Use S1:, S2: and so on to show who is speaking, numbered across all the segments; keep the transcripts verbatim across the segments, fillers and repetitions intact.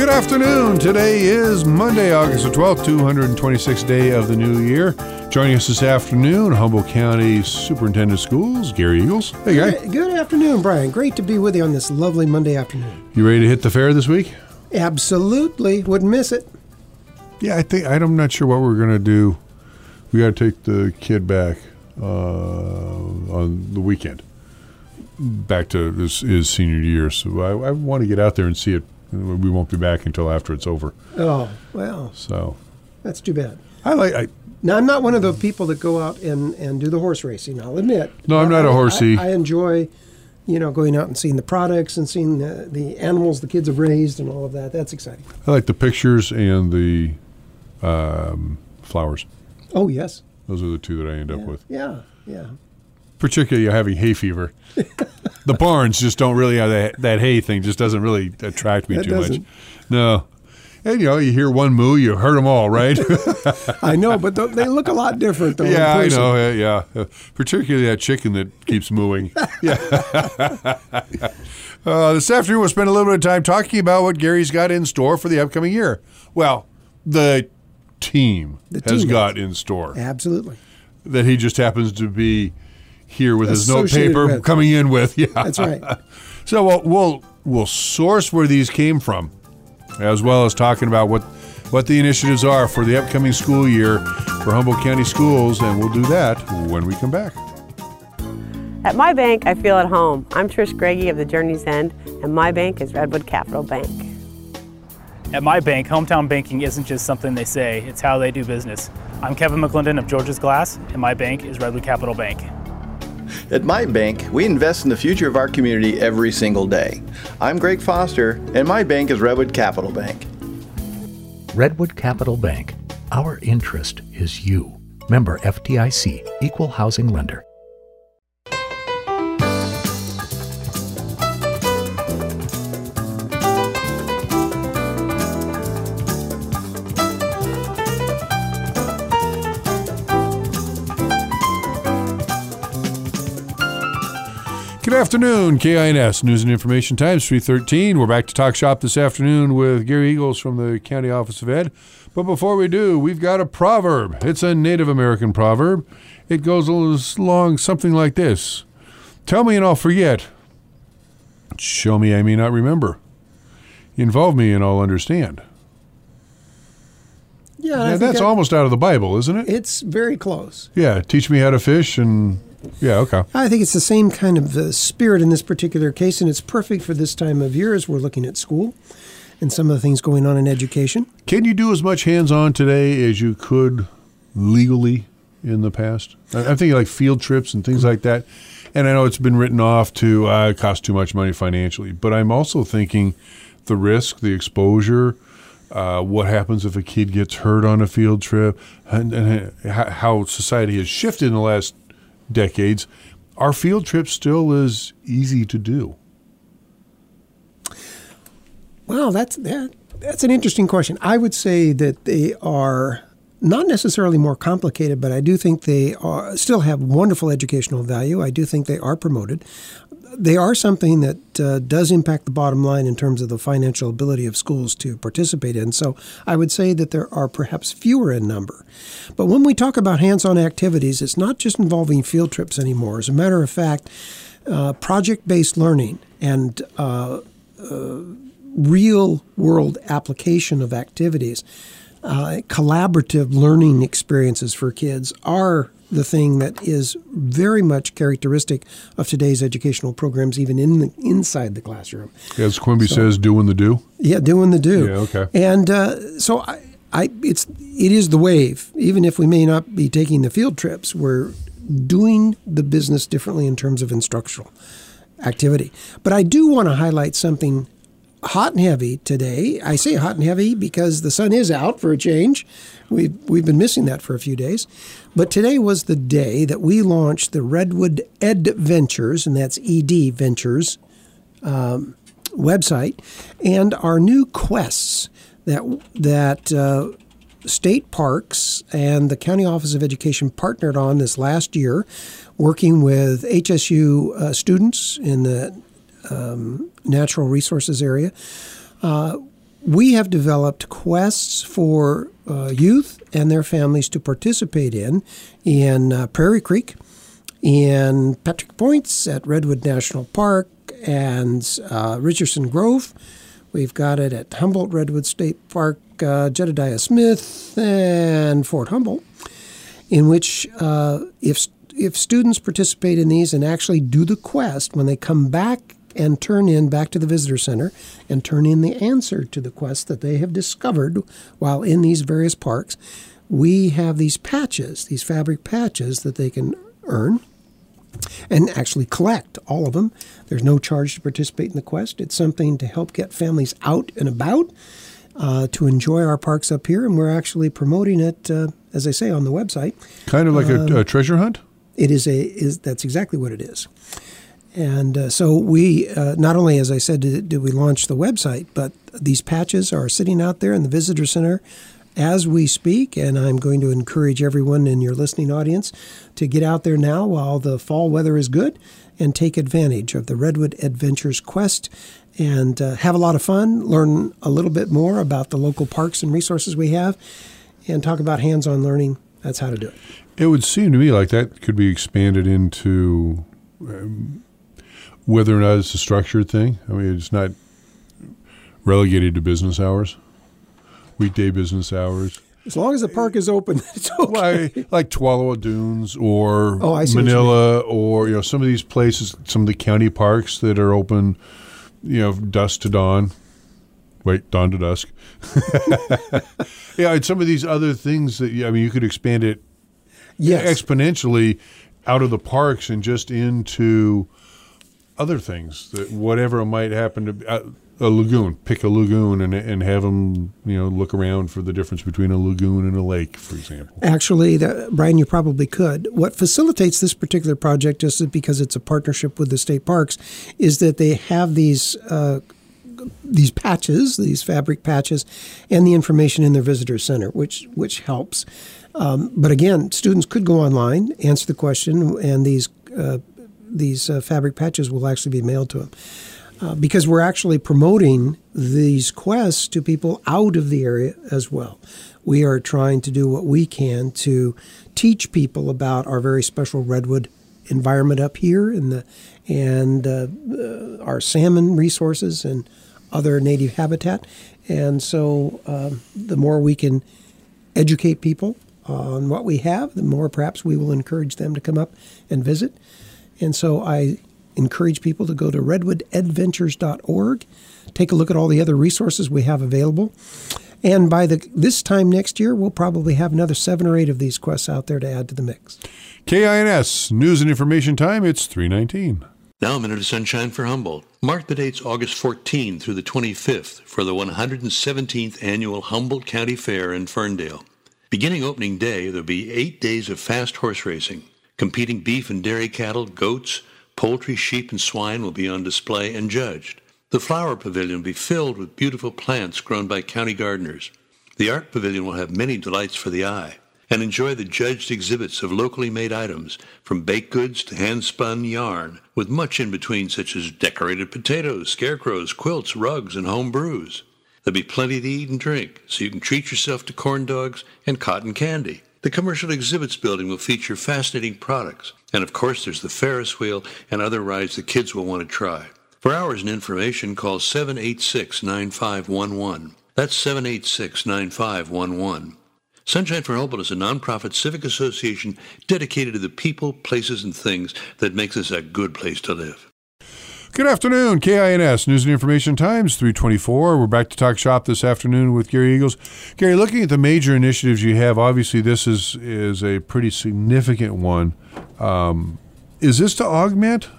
S1: afternoon. Today is Monday, August the twelfth, two hundred twenty-sixth day of the new year. Joining us this afternoon, Humboldt County Superintendent of Schools, Gary Eagles. Hey, Guy.
S2: Good, good afternoon, Brian. Great to be with you on this lovely Monday afternoon.
S1: You ready to hit the fair this week?
S2: Absolutely. Wouldn't miss it.
S1: Yeah, I think I'm not sure what we're going to do. We got to take the kid back uh, on the weekend, back to his, his senior year. So I, I want to get out there and see it. We won't be back until after it's over.
S2: Oh, well.
S1: So
S2: that's too bad.
S1: I like. I,
S2: now, I'm not one of the people that go out and, and do the horse racing, I'll admit.
S1: No, I'm not
S2: I,
S1: a horsey.
S2: I, I enjoy, you know, going out and seeing the products and seeing the, the animals the kids have raised and all of that. That's exciting.
S1: I like the pictures and the um, flowers.
S2: Oh, yes.
S1: Those are the two that I end
S2: yeah.
S1: up with.
S2: Yeah, yeah.
S1: Particularly having hay fever. The barns just don't really have that, that hay thing just doesn't really attract me
S2: that
S1: too
S2: doesn't.
S1: much. No. And, you know, you hear one moo, you heard them all, right?
S2: I know, but th- they look a lot different, though.
S1: Yeah,
S2: in
S1: I
S2: person.
S1: know. uh, Yeah. Uh, particularly that chicken that keeps mooing. Yeah. uh, this afternoon, we'll spend a little bit of time talking about what Gary's got in store for the upcoming year. Well, the team
S2: The
S1: has
S2: team
S1: got
S2: has.
S1: in store.
S2: Absolutely.
S1: That he just happens to be here with his
S2: Associated
S1: notepaper
S2: with.
S1: coming in with. Yeah,
S2: That's right.
S1: So we'll, we'll we'll source where these came from, as well as talking about what what the initiatives are for the upcoming school year for Humboldt County Schools, and we'll do that when we come back.
S3: At my bank, I feel at home. I'm Trish Greggy of the Journey's End, and my bank is Redwood Capital Bank.
S4: At my bank, hometown banking isn't just something they say, it's how they do business. I'm Kevin McClendon of George's Glass, and my bank is Redwood Capital Bank.
S5: At my bank, we invest in the future of our community every single day. I'm Greg Foster, and my bank is Redwood Capital Bank.
S6: Redwood Capital Bank. Our interest is you. Member F D I C, Equal Housing Lender.
S1: Good afternoon, K I N S News and Information Times, three thirteen. We're back to talk shop this afternoon with Gary Eagles from the County Office of Ed. But before we do, we've got a proverb. It's a Native American proverb. It goes along something like this. Tell me and I'll forget. Show me I may not remember. Involve me and I'll understand.
S2: Yeah, I
S1: Yeah,
S2: think
S1: that's
S2: that-
S1: almost out of the Bible, isn't it?
S2: It's very close.
S1: Yeah, teach me how to fish and... Yeah, okay.
S2: I think it's the same kind of uh, spirit in this particular case, and it's perfect for this time of year as we're looking at school and some of the things going on in education.
S1: Can you do as much hands-on today as you could legally in the past? I- I'm thinking like field trips and things like that. And I know it's been written off to uh, it costs too much money financially, but I'm also thinking the risk, the exposure, uh, what happens if a kid gets hurt on a field trip, and, and how society has shifted in the last decades. Are field trips still as easy to do?
S2: Well, that's that, that's an interesting question. I would say that they are not necessarily more complicated, but I do think they are still have wonderful educational value. I do think they are promoted. They are something that uh, does impact the bottom line in terms of the financial ability of schools to participate in. So I would say that there are perhaps fewer in number. But when we talk about hands-on activities, it's not just involving field trips anymore. As a matter of fact, uh, project-based learning and uh, uh, real-world application of activities, uh, collaborative learning experiences for kids are the thing that is very much characteristic of today's educational programs, even in the, inside the classroom.
S1: As Quimby
S2: So-
S1: says, doing the do.
S2: Yeah, doing the do.
S1: Yeah, okay.
S2: And uh, so I, I, it's it is the wave. Even if we may not be taking the field trips, we're doing the business differently in terms of instructional activity. But I do want to highlight something hot and heavy today. I say hot and heavy because the sun is out for a change. We've, we've been missing that for a few days. But today was the day that we launched the Redwood Ed Ventures, and that's E D Ventures um, website, and our new quests that that uh, state parks and the County Office of Education partnered on this last year, working with H S U uh, students in the um, natural resources area. Uh, we have developed quests for uh, youth and their families to participate in, in uh, Prairie Creek, in Patrick Points at Redwood National Park, and uh, Richardson Grove. We've got it at Humboldt Redwood State Park, uh, Jedediah Smith, and Fort Humboldt, in which uh, if if students participate in these and actually do the quest, when they come back and turn in back to the visitor center and turn in the answer to the quest that they have discovered while in these various parks, we have these patches, these fabric patches that they can earn and actually collect all of them. There's no charge to participate in the quest. It's something to help get families out and about uh, to enjoy our parks up here, and we're actually promoting it, uh, as I say, on the website.
S1: Kind of like
S2: um,
S1: a, a treasure hunt?
S2: It is a is that's exactly what it is. And uh, so we, uh, not only, as I said, did, did we launch the website, but these patches are sitting out there in the visitor center as we speak, and I'm going to encourage everyone in your listening audience to get out there now while the fall weather is good and take advantage of the Redwood Adventures Quest and uh, have a lot of fun, learn a little bit more about the local parks and resources we have, and talk about hands-on learning. That's how to do it.
S1: It would seem to me like that could be expanded into um, whether or not it's a structured thing. I mean, it's not relegated to business hours, weekday business hours.
S2: As long as the park is open, it's okay.
S1: Like, like Tualawa Dunes or
S2: oh, I see
S1: Manila, or you know, some of these places, some of the county parks that are open, you know, dusk to dawn. Wait, dawn to dusk. Yeah, and some of these other things that, I mean, you could expand it yes. exponentially out of the parks and just into other things, that whatever might happen to be. Uh, a lagoon, pick a lagoon and and have them, you know, look around for the difference between a lagoon and a lake, for example.
S2: Actually, that, Brian, you probably could. What facilitates this particular project, just because it's a partnership with the state parks, is that they have these uh, these patches, these fabric patches, and the information in their visitor center, which which helps. Um, but again, students could go online, answer the question, and these uh, these uh, fabric patches will actually be mailed to them. Uh, because we're actually promoting these quests to people out of the area as well. We are trying to do what we can to teach people about our very special redwood environment up here and the and uh, uh, our salmon resources and other native habitat. And so um, the more we can educate people on what we have, the more perhaps we will encourage them to come up and visit. And so I encourage people to go to redwood adventures dot org, take a look at all the other resources we have available. And by the this time next year, we'll probably have another seven or eight of these quests out there to add to the mix.
S1: K I N S, News and Information Time, it's three nineteen.
S7: Now a minute of sunshine for Humboldt. Mark the dates August fourteenth through the twenty-fifth for the one hundred seventeenth Annual Humboldt County Fair in Ferndale. Beginning opening day, there'll be eight days of fast horse racing. Competing beef and dairy cattle, goats, poultry, sheep, and swine will be on display and judged. The flower pavilion will be filled with beautiful plants grown by county gardeners. The art pavilion will have many delights for the eye. And enjoy the judged exhibits of locally made items, from baked goods to hand-spun yarn, with much in between, such as decorated potatoes, scarecrows, quilts, rugs, and home brews. There'll be plenty to eat and drink, so you can treat yourself to corn dogs and cotton candy. The Commercial Exhibits Building will feature fascinating products. And of course, there's the Ferris wheel and other rides the kids will want to try. For hours and information, call seven eight six, nine five one one. That's seven eight six, nine five one one. Sunshine for Humboldt is a nonprofit civic association dedicated to the people, places, and things that makes us a good place to live.
S1: Good afternoon, K I N S, News and Information Times, three twenty-four. We're back to talk shop this afternoon with Gary Eagles. Gary, looking at the major initiatives you have, obviously this is, is a pretty significant one. Um, is this to augment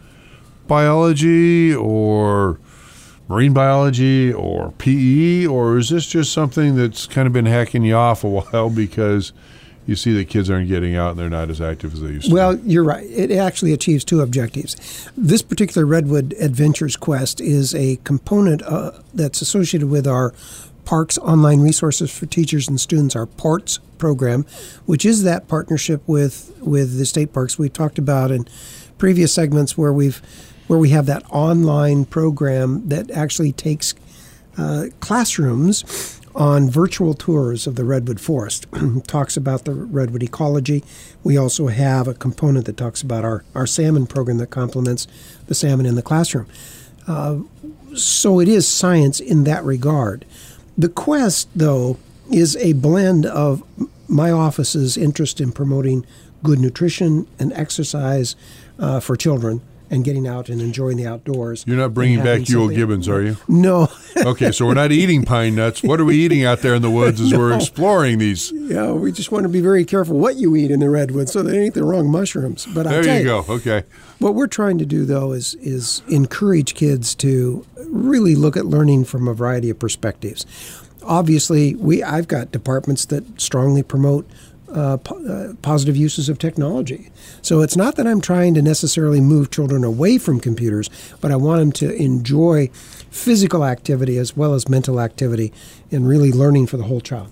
S1: biology or marine biology or P E, or is this just something that's kind of been hacking you off a while because you see the kids aren't getting out and they're not as active as they used to?
S2: Well, you're right. It actually achieves two objectives. This particular Redwood Adventures Quest is a component uh, that's associated with our Parks Online Resources for Teachers and Students, our PARTS program, which is that partnership with, with the state parks we talked about in previous segments where we've where we have that online program that actually takes uh, classrooms on virtual tours of the Redwood Forest. Talks about the redwood ecology. We also have a component that talks about our, our salmon program that complements the salmon in the classroom. Uh, so it is science in that regard. The Quest, though, is a blend of my office's interest in promoting good nutrition and exercise uh, for children and getting out and enjoying the outdoors.
S1: You're not bringing back Ewell Gibbons, are you?
S2: No.
S1: Okay, so we're not eating pine nuts. What are we eating out there in the woods as no. we're exploring these?
S2: Yeah, we just want to be very careful what you eat in the redwoods so they ain't the wrong mushrooms. But
S1: there
S2: I'll tell
S1: you go. Okay.
S2: What we're trying to do, though, is is encourage kids to really look at learning from a variety of perspectives. Obviously, we I've got departments that strongly promote uh, po- uh, positive uses of technology. So it's not that I'm trying to necessarily move children away from computers, but I want them to enjoy physical activity as well as mental activity and really learning for the whole child.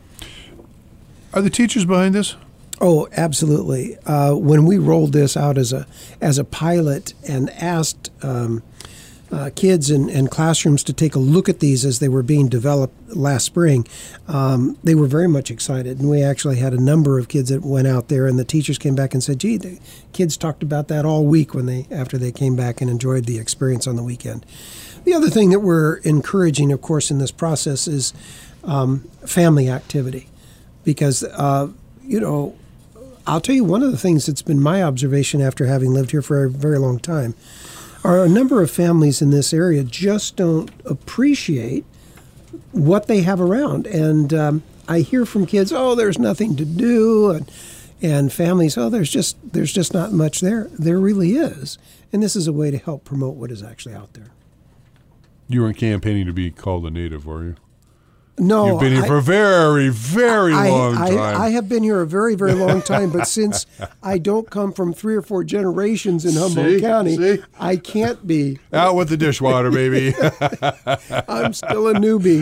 S1: Are the teachers behind this?
S2: Oh, absolutely. Uh, when we rolled this out as a as a pilot and asked um, uh, kids and, and classrooms to take a look at these as they were being developed last spring, um, they were very much excited. And we actually had a number of kids that went out there, and the teachers came back and said, "Gee, the kids talked about that all week when they after they came back and enjoyed the experience on the weekend." The other thing that we're encouraging, of course, in this process is um, family activity, because uh, you know. I'll tell you one of the things that's been my observation after having lived here for a very long time are a number of families in this area just don't appreciate what they have around. And um, I hear from kids, oh, there's nothing to do, and, and families, oh, there's just there's just not much there. There really is. And this is a way to help promote what is actually out there.
S1: You weren't campaigning to be called a native, were you?
S2: No,
S1: You've been here
S2: I,
S1: for a very, very
S2: I,
S1: long
S2: I,
S1: time.
S2: I have been here a very, very long time, but since I don't come from three or four generations in Humboldt
S1: see,
S2: County,
S1: see?
S2: I can't be.
S1: Out with the dishwater, baby.
S2: I'm still a newbie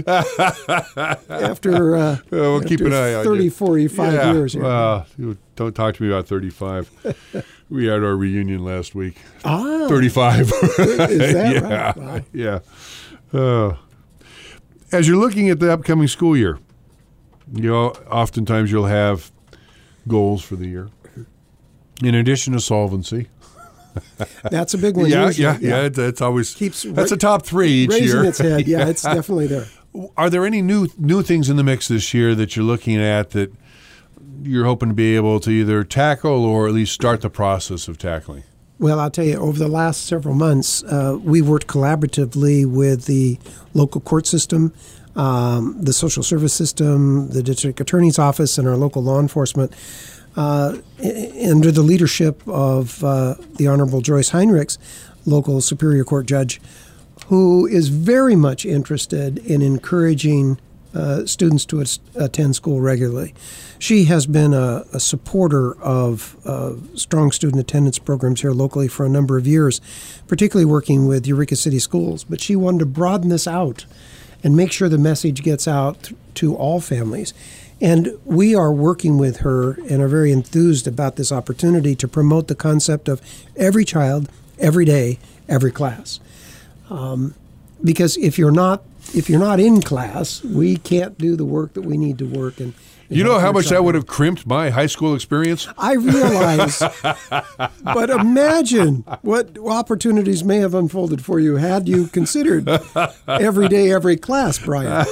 S2: after, uh,
S1: we'll
S2: after
S1: keep an eye on you.
S2: thirty, forty-five
S1: yeah,
S2: years here.
S1: Well, don't talk to me about thirty-five. We had our reunion last week.
S2: Ah,
S1: thirty-five.
S2: Is that
S1: yeah,
S2: right? Wow.
S1: Yeah. Oh. As you're looking at the upcoming school year, you know, oftentimes you'll have goals for the year. In addition to solvency.
S2: That's a big one.
S1: Yeah,
S2: usually.
S1: yeah, yeah. It's, it's always
S2: Keeps
S1: that's
S2: ra-
S1: a top three each
S2: raising
S1: year.
S2: its head. Yeah, it's definitely there.
S1: Are there any new new things in the mix this year that you're looking at that you're hoping to be able to either tackle or at least start the process of tackling?
S2: Well, I'll tell you, over the last several months, uh, we worked collaboratively with the local court system, um, the social service system, the district attorney's office, and our local law enforcement, uh, under the leadership of uh, the Honorable Joyce Heinrichs, local Superior Court judge, who is very much interested in encouraging uh, students to as- attend school regularly. She has been a, a supporter of uh, strong student attendance programs here locally for a number of years, particularly working with Eureka City Schools. But she wanted to broaden this out and make sure the message gets out to all families. And we are working with her and are very enthused about this opportunity to promote the concept of every child, every day, every class. Um, because if you're not if you're not in class, we can't do the work that we need to work. And, and
S1: you know how much that would
S2: out.
S1: have crimped my high school experience?
S2: I realize, but imagine what opportunities may have unfolded for you had you considered every day, every class, Brian.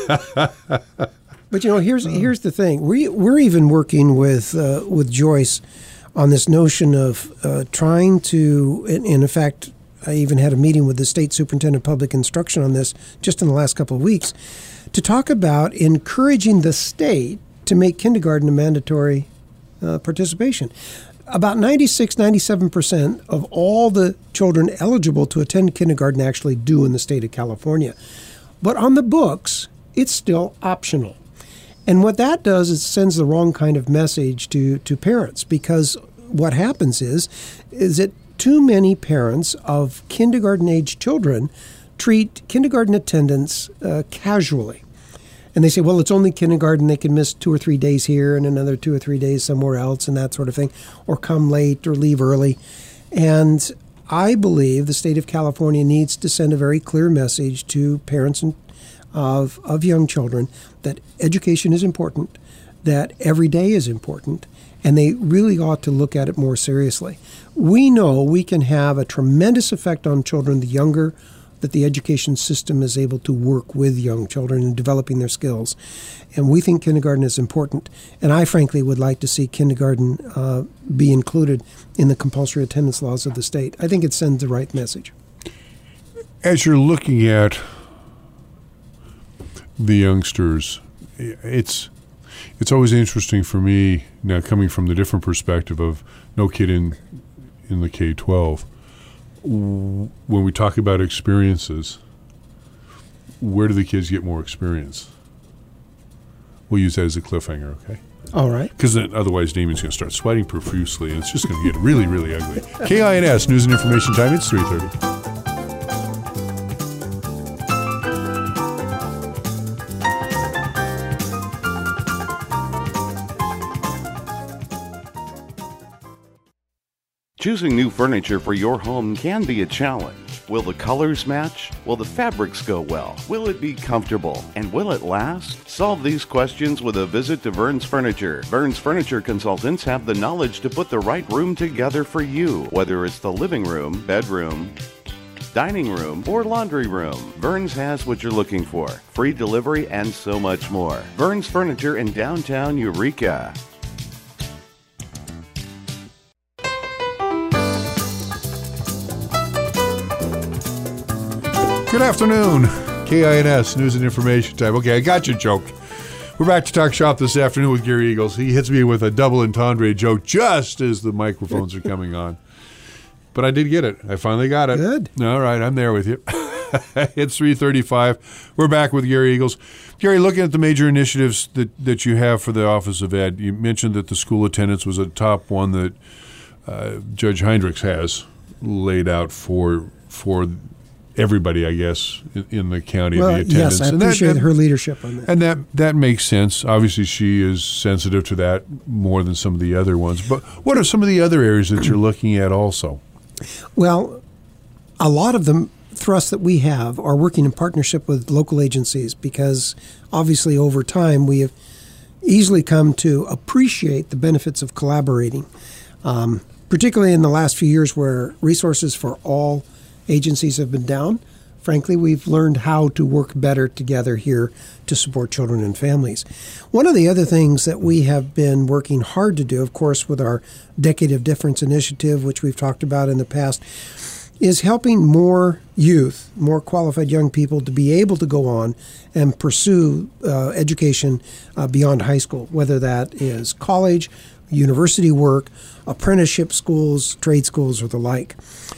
S2: But you know, here's here's the thing: we we're even working with uh, with Joyce on this notion of uh, trying to, and, and in fact, I even had a meeting with the state superintendent of public instruction on this just in the last couple of weeks, to talk about encouraging the state to make kindergarten a mandatory uh, participation. About ninety-six, ninety-seven percent of all the children eligible to attend kindergarten actually do in the state of California. But on the books, it's still optional. And what that does is sends the wrong kind of message to, to parents, because what happens is, is that too many parents of kindergarten-age children treat kindergarten attendance uh, casually. And they say, well, it's only kindergarten. They can miss two or three days here and another two or three days somewhere else and that sort of thing, or come late or leave early. And I believe the state of California needs to send a very clear message to parents and of, of young children that education is important, that every day is important, and they really ought to look at it more seriously. We know we can have a tremendous effect on children the younger that the education system is able to work with young children in developing their skills. And we think kindergarten is important. And I frankly would like to see kindergarten uh, be included in the compulsory attendance laws of the state. I think it sends the right message.
S1: As you're looking at the youngsters, it's it's always interesting for me now, coming from the different perspective of no kid in in the K twelve. When we talk about experiences, where do the kids get more experience? We'll use that as a cliffhanger, okay?
S2: All right.
S1: Because otherwise Damien's going to start sweating profusely, and it's just going to get really, really ugly. K I N S, News and Information Time, it's three thirty.
S8: Choosing new furniture for your home can be a challenge. Will the colors match? Will the fabrics go well? Will it be comfortable? And will it last? Solve these questions with a visit to Vern's Furniture. Vern's Furniture consultants have the knowledge to put the right room together for you, whether it's the living room, bedroom, dining room, or laundry room. Vern's has what you're looking for. Free delivery and so much more. Vern's Furniture in downtown Eureka.
S1: Good afternoon. K I N S, News and Information Time. Okay, I got your joke. We're back to talk shop this afternoon with Gary Eagles. He hits me with a double entendre joke just as the microphones are coming on. But I did get it. I finally got it.
S2: Good.
S1: All right, I'm there with you. It's three thirty-five. We're back with Gary Eagles. Gary, looking at the major initiatives that, that you have for the Office of Ed, you mentioned that the school attendance was a top one that uh, Judge Heinrichs has laid out for for everybody, I guess, in, in the county,
S2: well,
S1: the attendance.
S2: Yes, I
S1: and
S2: appreciate
S1: that,
S2: her leadership on that.
S1: And that, that makes sense. Obviously, she is sensitive to that more than some of the other ones. But what are some of the other areas that you're looking at also?
S2: Well, a lot of the thrusts that we have are working in partnership with local agencies because obviously over time we have easily come to appreciate the benefits of collaborating, um, particularly in the last few years where resources for all agencies have been down. Frankly, we've learned how to work better together here to support children and families. One of the other things that we have been working hard to do, of course, with our Decade of Difference initiative, which we've talked about in the past, is helping more youth, more qualified young people to be able to go on and pursue uh, education uh, beyond high school, whether that is college, university work, apprenticeship schools, trade schools, or the like.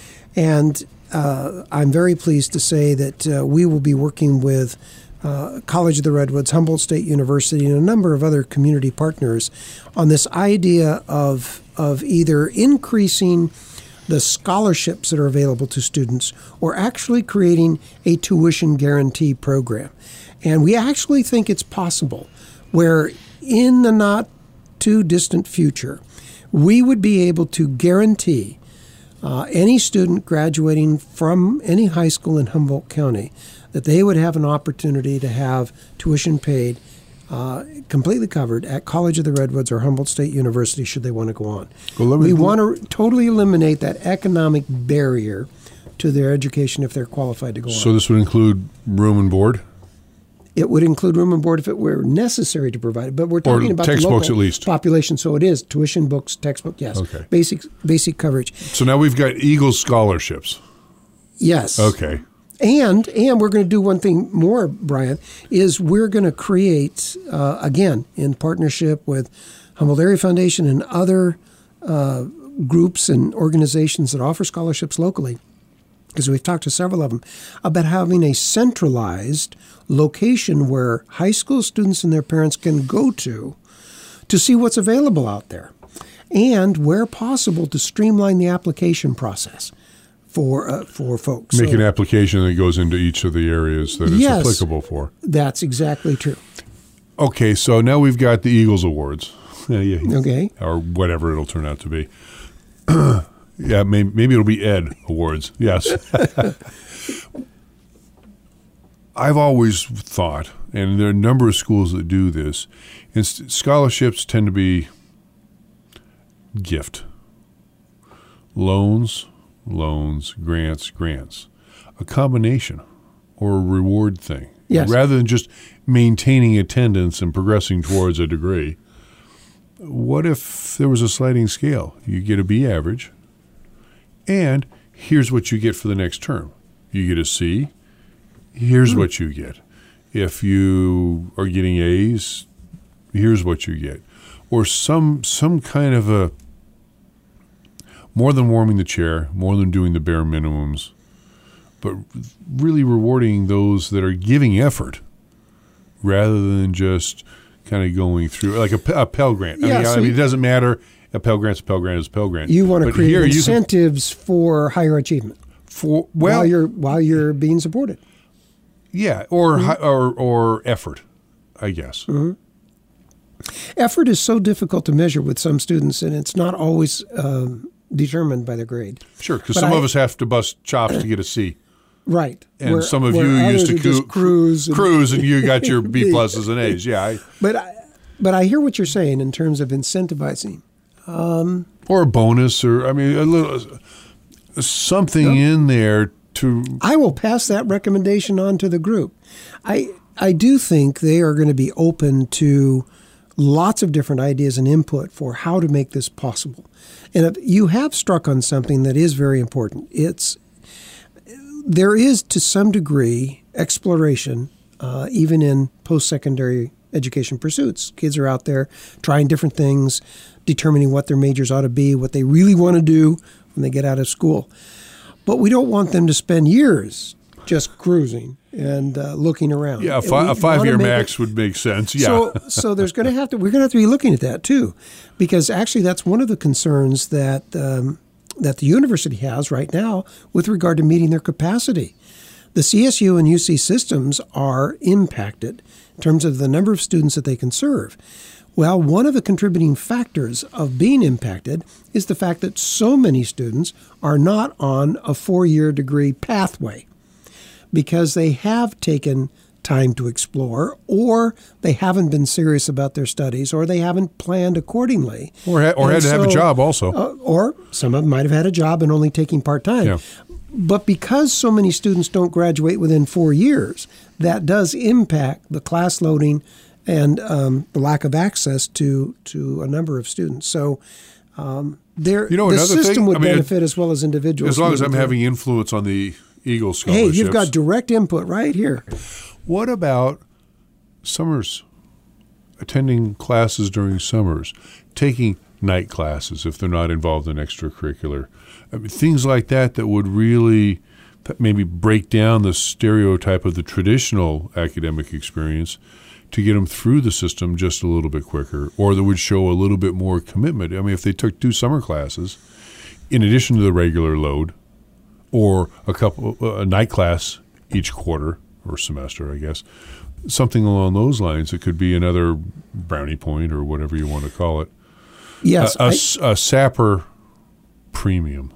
S2: And Uh, I'm very pleased to say that uh, we will be working with uh, College of the Redwoods, Humboldt State University, and a number of other community partners on this idea of of either increasing the scholarships that are available to students or actually creating a tuition guarantee program. And we actually think it's possible where in the not too distant future, we would be able to guarantee Uh, any student graduating from any high school in Humboldt County, that they would have an opportunity to have tuition paid uh, completely covered at College of the Redwoods or Humboldt State University should they want to go on. Well, we want to totally eliminate that economic barrier to their education if they're qualified to go
S1: So
S2: on.
S1: So this would include room and board?
S2: It would include room and board if it were necessary to provide it, but we're talking
S1: or
S2: about
S1: textbooks
S2: the local
S1: at least.
S2: population, so it is tuition, books, textbook, yes,
S1: okay.
S2: basic basic coverage.
S1: So now we've got Eagles scholarships.
S2: Yes.
S1: Okay.
S2: And and we're going to do one thing more, Brian, is we're going to create, uh, again, in partnership with Humboldt Area Foundation and other uh, groups and organizations that offer scholarships locally, because we've talked to several of them, about having a centralized location where high school students and their parents can go to to see what's available out there, and where possible to streamline the application process for uh, for folks.
S1: Make
S2: so,
S1: an application that goes into each of the areas that it's
S2: yes,
S1: applicable for.
S2: That's exactly true.
S1: Okay, so now we've got the Eagles Awards.
S2: Okay.
S1: Or whatever it'll turn out to be. Yeah, maybe, maybe it'll be Ed Awards. Yes. I've always thought, and there are a number of schools that do this, and scholarships tend to be gift. Loans, loans, grants, grants. A combination or a reward thing.
S2: Yes.
S1: Rather than just maintaining attendance and progressing towards a degree, what if there was a sliding scale? You get a B average, and here's what you get for the next term. You get a C, here's mm. what you get. If you are getting A's, here's what you get. Or some some kind of a, more than warming the chair, more than doing the bare minimums, but really rewarding those that are giving effort rather than just kind of going through, like a, a Pell Grant. I,
S2: yeah,
S1: mean,
S2: so
S1: I mean,
S2: you,
S1: it doesn't matter. A Pell Grant's a Pell Grant is a Pell Grant.
S2: You want to
S1: but
S2: create
S1: here
S2: incentives can, for higher achievement
S1: for well,
S2: while you're while you're being supported.
S1: Yeah, or mm-hmm. or or effort, I guess.
S2: Mm-hmm. Effort is so difficult to measure with some students, and it's not always um, determined by their grade.
S1: Sure, because some I, of us have to bust chops to get a C.
S2: Right.
S1: And
S2: where,
S1: some of you used to coo-
S2: cruise, and,
S1: cruise, and you got your B pluses and A's. Yeah. I,
S2: but I, but I hear what you're saying in terms of incentivizing, um,
S1: or a bonus, or I mean, a little something no. in there to.
S2: I will pass that recommendation on to the group. I I do think they are going to be open to lots of different ideas and input for how to make this possible. And if you have struck on something that is very important. It's There is, to some degree, exploration, uh, even in post-secondary education pursuits. Kids are out there trying different things, determining what their majors ought to be, what they really want to do when they get out of school. But we don't want them to spend years just cruising and uh, looking around.
S1: Yeah, a, fi- a five-year max it, would make sense. Yeah.
S2: So, so there's going to have to we're going to have to be looking at that too, because actually that's one of the concerns that. Um, that the university has right now with regard to meeting their capacity. The C S U and U C systems are impacted in terms of the number of students that they can serve. Well, one of the contributing factors of being impacted is the fact that so many students are not on a four-year degree pathway because they have taken time to explore, or they haven't been serious about their studies, or they haven't planned accordingly.
S1: Or, ha- or had to so, have a job also.
S2: Uh, or some of them might have had a job and only taking part-time.
S1: Yeah.
S2: But because so many students don't graduate within four years, that does impact the class loading and um, the lack of access to, to a number of students. So um, there,
S1: you know,
S2: the
S1: system
S2: thing, would
S1: I mean,
S2: benefit as well as individuals.
S1: As long as I'm
S2: through.
S1: having influence on the Eagle scholarships.
S2: Hey, you've got direct input right here.
S1: What about summers? Attending classes during summers, taking night classes if they're not involved in extracurricular. I mean, things like that that would really maybe break down the stereotype of the traditional academic experience to get them through the system just a little bit quicker, or that would show a little bit more commitment. I mean, if they took two summer classes in addition to the regular load, or a couple a night class each quarter or semester, I guess, something along those lines. It could be another brownie point or whatever you want to call it.
S2: Yes,
S1: a, a,
S2: I,
S1: a Sapper premium.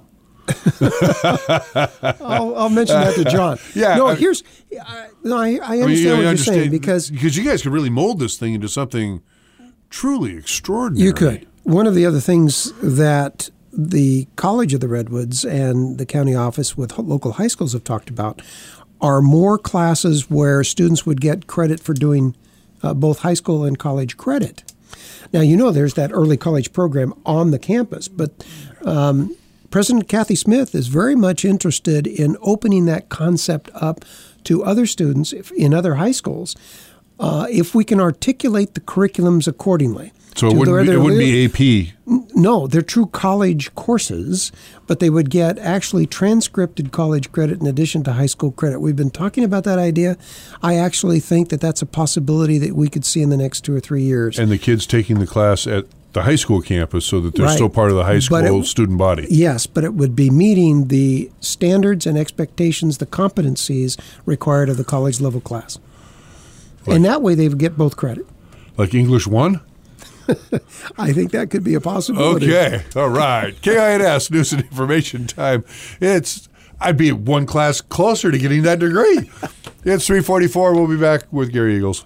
S2: I'll, I'll mention that to John.
S1: Yeah.
S2: No,
S1: I,
S2: here's. I, no, I, I understand
S1: I mean,
S2: what
S1: you
S2: you're
S1: understand,
S2: saying because
S1: because you guys could really mold this thing into something truly extraordinary.
S2: You could. One of the other things that the College of the Redwoods and the county office with local high schools have talked about are more classes where students would get credit for doing uh, both high school and college credit. Now, you know there's that early college program on the campus, but um, President Kathy Smith is very much interested in opening that concept up to other students in other high schools uh, if we can articulate the curriculums accordingly.
S1: So it wouldn't, be, it wouldn't be A P?
S2: No, they're true college courses, but they would get actually transcripted college credit in addition to high school credit. We've been talking about that idea. I actually think that that's a possibility that we could see in the next two or three years.
S1: And the kids taking the class at the high school campus so that they're right. still part of the high school it, student body.
S2: Yes, but it would be meeting the standards and expectations, the competencies required of the college level class. Like, and that way they would get both credit.
S1: Like English one?
S2: I think that could be a possibility.
S1: Okay. All right. K I N S News and Information Time. It's I'd be one class closer to getting that degree. It's three forty-four. We'll be back with Gary Eagles.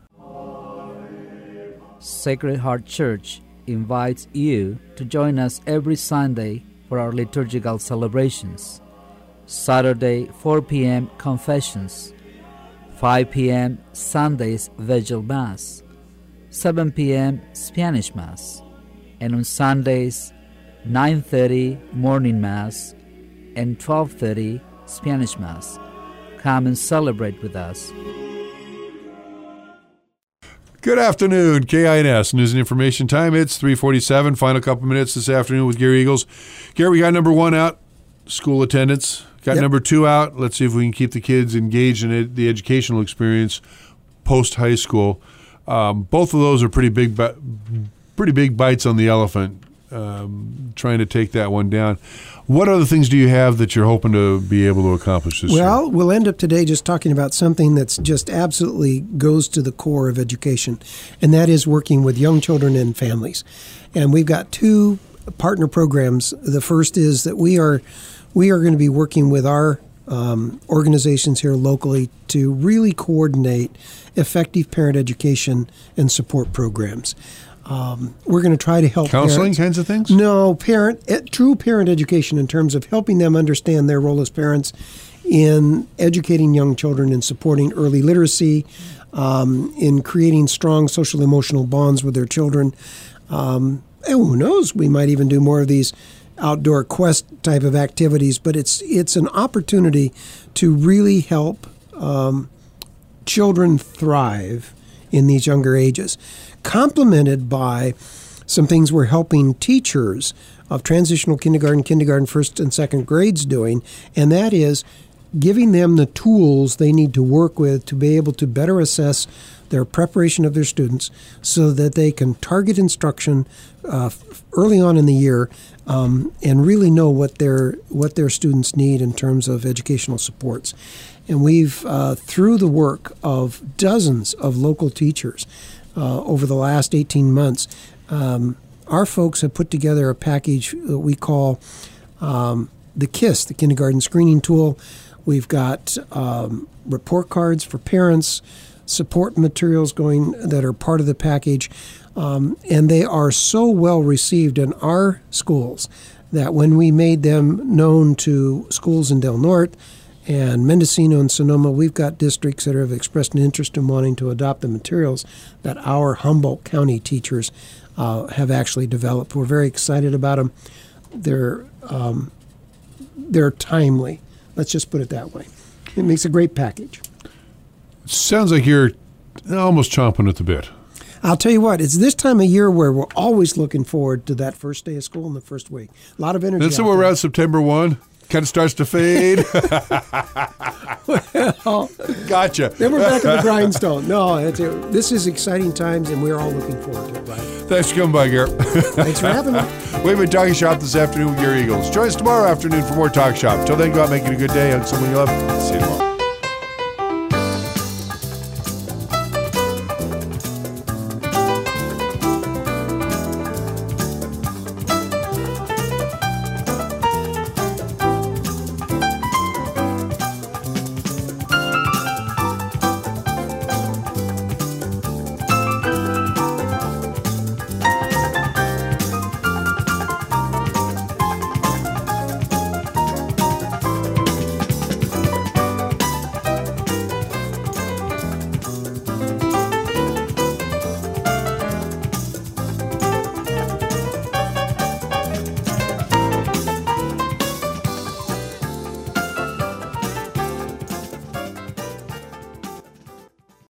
S9: Sacred Heart Church invites you to join us every Sunday for our liturgical celebrations. Saturday, four p.m. Confessions, five p.m. Sundays Vigil Mass, seven p.m. Spanish Mass, and on Sundays, nine thirty Morning Mass and twelve thirty Spanish Mass. Come and celebrate with us.
S1: Good afternoon, K I N S News and Information Time. It's three forty-seven. Final couple minutes this afternoon with Gary Eagles. Gary, we got number one out, school attendance. Got yep. number two out. Let's see if we can keep the kids engaged in it, the educational experience post-high school. Um, both of those are pretty big, pretty big bites on the elephant, um, trying to take that one down. What other things do you have that you're hoping to be able to accomplish this
S2: well,
S1: year?
S2: Well, we'll end up today just talking about something that's just absolutely goes to the core of education, and that is working with young children and families. And we've got two partner programs. The first is that we are we are going to be working with our um, organizations here locally to really coordinate effective parent education and support programs. Um, we're going to try to help
S1: counseling
S2: parents.
S1: kinds of things?
S2: No, parent eh, true parent education in terms of helping them understand their role as parents in educating young children and supporting early literacy, um, in creating strong social emotional bonds with their children. Um, and who knows, we might even do more of these outdoor quest type of activities, but it's it's an opportunity to really help um, children thrive in these younger ages, complemented by some things we're helping teachers of transitional kindergarten, kindergarten, first and second grades doing, and that is giving them the tools they need to work with to be able to better assess their preparation of their students so that they can target instruction uh, early on in the year um, and really know what their what their students need in terms of educational supports. And we've, uh, through the work of dozens of local teachers uh, over the last eighteen months, um, our folks have put together a package that we call um, the KISS, the Kindergarten Screening Tool. We've got um, report cards for parents, support materials going that are part of the package, um, and they are so well received in our schools that when we made them known to schools in Del Norte and Mendocino and Sonoma, we've got districts that have expressed an interest in wanting to adopt the materials that our Humboldt County teachers uh, have actually developed. We're very excited about them. They're um, they're timely. Let's just put it that way. It makes a great package.
S1: Sounds like you're almost chomping at the bit.
S2: I'll tell you what, it's this time of year where we're always looking forward to that first day of school in the first week. A lot of energy.
S1: Then somewhere around September first, kind of starts to fade.
S2: Well,
S1: gotcha.
S2: Then we're back at the grindstone. No, it's a, this is exciting times, and we're all looking forward to it, Brian.
S1: Thanks for coming by, Gary.
S2: Thanks for having me.
S1: We've been Talking Shop this afternoon with Gary Eagles. Join us tomorrow afternoon for more Talk Shop. Till then, go out making a good day. Hug someone you love. See you tomorrow.